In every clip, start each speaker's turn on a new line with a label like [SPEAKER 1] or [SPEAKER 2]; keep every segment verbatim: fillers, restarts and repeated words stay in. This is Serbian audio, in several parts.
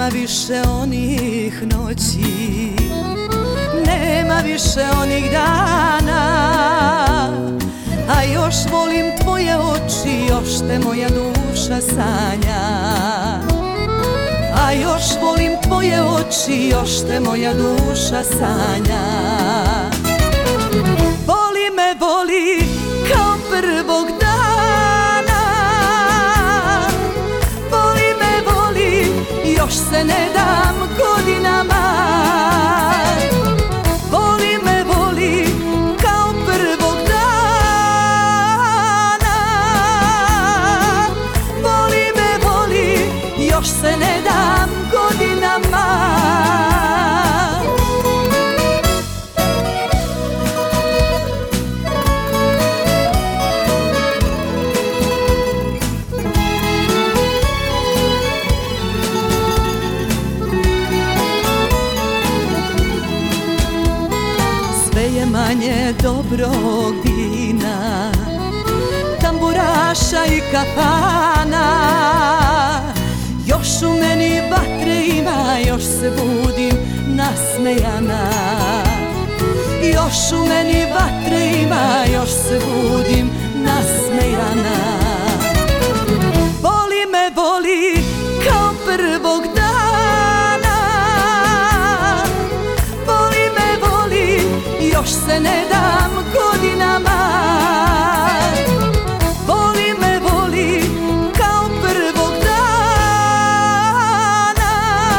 [SPEAKER 1] više onih noći, nema više onih dana, a još volim tvoje oči, još te moja duša sanja. A još volim tvoje oči, još te moja duša sanja. Voli me, voli kao prvog dana, voli me, voli, još se ne dam godinama. Voli me, voli kao prvog dana, voli me, voli, još se ne dam godinama. Sve je manje dobrog vina, tamburaša i kafana. Još u meni vatre ima, još se budim nasmejana. Još u meni vatre ima, još se budim nasmejana. Voli me, voli kao prvog dana, voli me, voli, još se ne dam godinama. Voli me, voli kao prvog dana,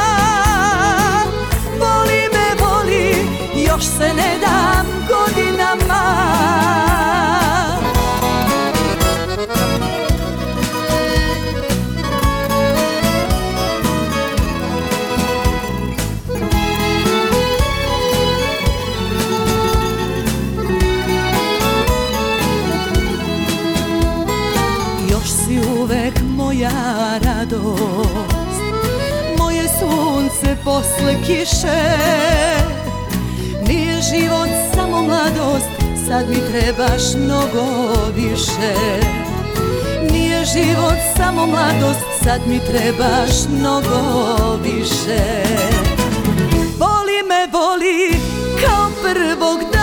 [SPEAKER 1] voli me, voli, još se ne dam godinama. Uvek moja radost, moje sunce posle kiše. Nije život samo mladost, sad mi trebaš mnogo više. Nije život samo mladost, sad mi trebaš mnogo više. Voli me, voli kao prvog dana,